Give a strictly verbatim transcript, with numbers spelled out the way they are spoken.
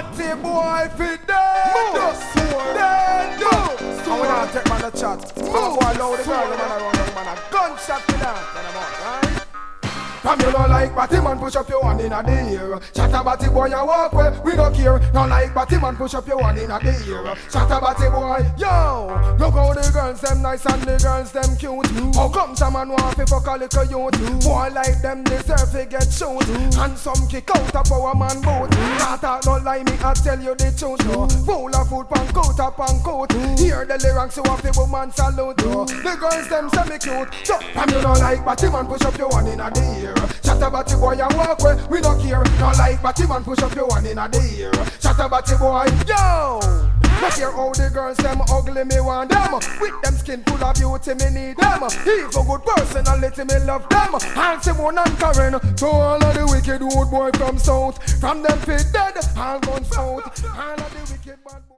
Batty boy fi dead. Dead. I wanna take man a chat. I'm boy loud the girl, the man around the man a gunshot for that. And I'm out, right? From you don't like batty man, push up your hand in a the ear. Shatta batty boy, you walk away, we don't care. Don't like batty man, push up your hand in a the ear. Shatta batty boy, yo. Look how the girls them nice and the girls them cute. How come some man want to fuck a little youth? Boy like them deserve to get shoot. And some kick out a power man boot. Not talk no lie, me I tell you the truth. Full of food pan coat up and coat. Hear the lyrics so of the woman salute. The girls them semi cute. So from you don't like batty man, push up your hand in a the ear. Shatta batty boy and walk away, we don't care. Don't like batty man, push up your hand in a the ear. Shatta batty boy, yo. Look here how the girls them ugly, me want them. With them skin full of beauty, me need them. If a good personality, me love them. And Simone and Karen, to all of the wicked old boy from south. From them fit dead, all guns out. All of the wicked bad boy.